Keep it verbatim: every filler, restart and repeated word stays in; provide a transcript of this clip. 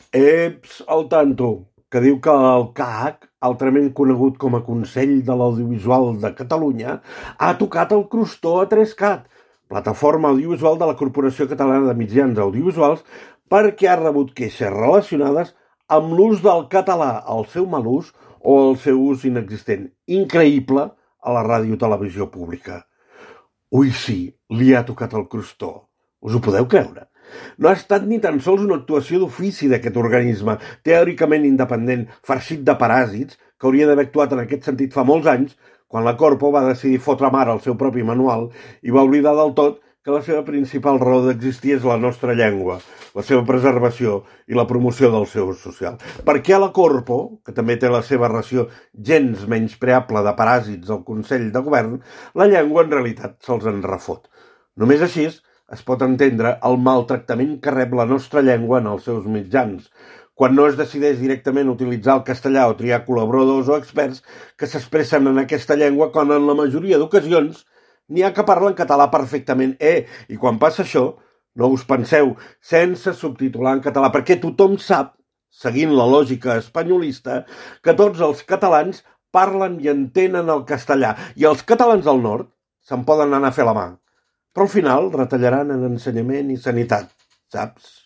Eps, al tanto, que diu que el C A C, altrament conegut com a Consell de l'Audiovisual de Catalunya, ha tocat el crostó a Trescat, plataforma audiovisual de la Corporació Catalana de Mitjans Audiovisuals, perquè ha rebut queixes relacionades amb l'ús del català, el seu mal ús o el seu ús inexistent, increïble a la ràdio-televisió pública. Ui, sí, li ha tocat el crostó. Us ho podeu creure? No ha estat ni tan sols una actuació d'ofici d'aquest organisme, teòricament independent, farcit de paràsits, que hauria d'haver actuat en aquest sentit fa molts anys, quan la Corpo va decidir fotre mare al seu propi manual i va oblidar del tot que la seva principal raó d'existir és la nostra llengua, la seva preservació i la promoció del seu ús social. Perquè a la Corpo, que també té la seva ració gens menyspreable de paràsits al Consell de Govern, la llengua en realitat se'ls en refot. Només així es pot entendre el maltractament que rep la nostra llengua en els seus mitjans, quan no es decideix directament utilitzar el castellà o triar col·laboradors o experts que s'expressen en aquesta llengua, quan en la majoria d'ocasions n'hi ha que parlen català perfectament. Eh, i quan passa això, no us penseu, sense subtitular en català, perquè tothom sap, seguint la lògica espanyolista, que tots els catalans parlen i entenen el castellà, i els catalans del nord se'n poden anar a fer la mà. Però al final retallaran en ensenyament i sanitat, saps?